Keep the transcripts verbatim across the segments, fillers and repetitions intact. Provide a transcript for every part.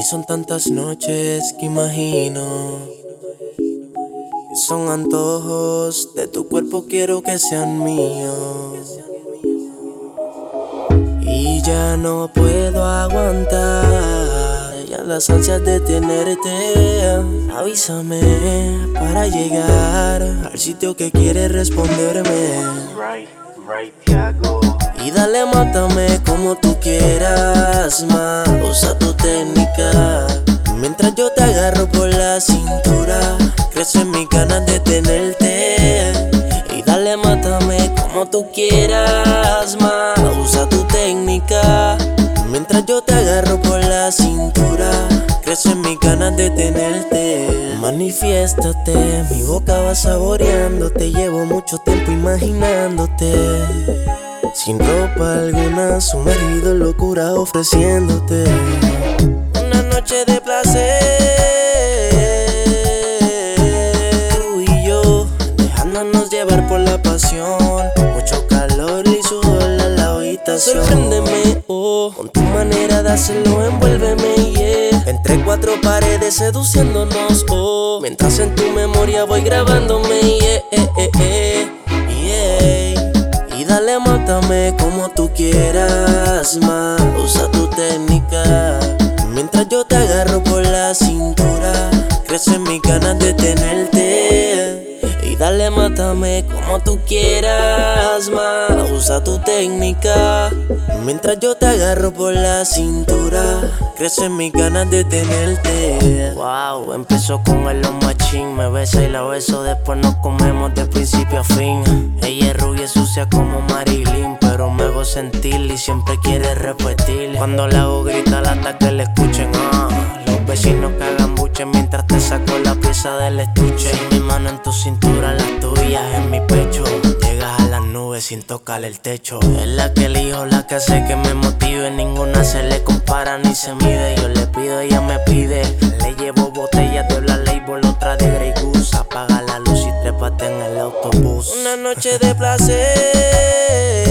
son tantas noches que imagino que son antojos de tu cuerpo, quiero que sean míos. Y ya no puedo aguantar ya las ansias de tenerte. Avísame para llegar al sitio que quieres responderme. Right, right, Thiago. Y dale, mátame como tú quieras, ma. Usa tu técnica mientras yo te agarro por la cintura. Crecen mis ganas de tenerte. Y dale, mátame como tú quieras, ma. Usa tu técnica mientras yo te agarro por la cintura. Crecen mis ganas de tenerte. Manifiéstate, mi boca va saboreándote. Llevo mucho tiempo imaginándote, sin ropa alguna, sumergido en locura ofreciéndote una noche de placer. Tú y yo, dejándonos llevar por la pasión. Mucho calor y sudor en la habitación. Sorpréndeme, oh, con tu manera de hacerlo, envuélveme, yeah. Entre cuatro paredes seduciéndonos, oh, mientras en tu memoria voy grabándome, yeah, eh, eh, eh, yeah. Y dale, mátame como tú quieras, ma. Usa tu técnica mientras yo te agarro por la cintura. Crecen mis ganas de tenerte. Y dale, mátame como tú quieras, ma. Usa tu técnica mientras yo te agarro por la cintura. Crecen mis ganas de tenerte. Wow, empezó con el Love Machine. Me besa y la beso, después nos comemos de principio a fin. Ella es rubia y sucia como Marilyn, pero me hago sentir y siempre quiere repetir. Cuando la hago gritar hasta que le escuchen, ah. Los vecinos que hagan buche mientras te saco la pieza del estuche. Mi mano en tu cintura, las tuyas en mi pecho. Llegas a las nubes sin tocar el techo. Es la que elijo, la que hace que me motive. Ninguna se le compara ni se mide. Yo le pido, ella me pide. Le llevo botellas de Black Label, otra de Grey Goose. Apaga la luz y trépate en el autobús. Una noche de placer,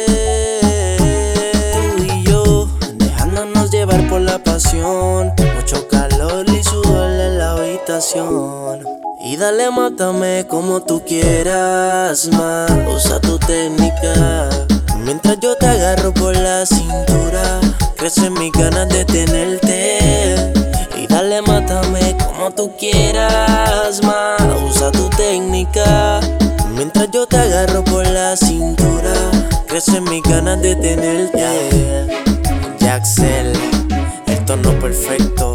tú y yo, dejándonos llevar por la pasión. Mucho calor y sudor en la habitación. Y dale, mátame como tú quieras, ma. Usa tu técnica mientras yo te agarro por la cintura. Crecen mis ganas de tenerte. Y dale, mátame como tú quieras, ma. Usa tu técnica mientras yo te agarro por la cintura. Crecen mis ganas de tenerte. Jaxel, el tono perfecto.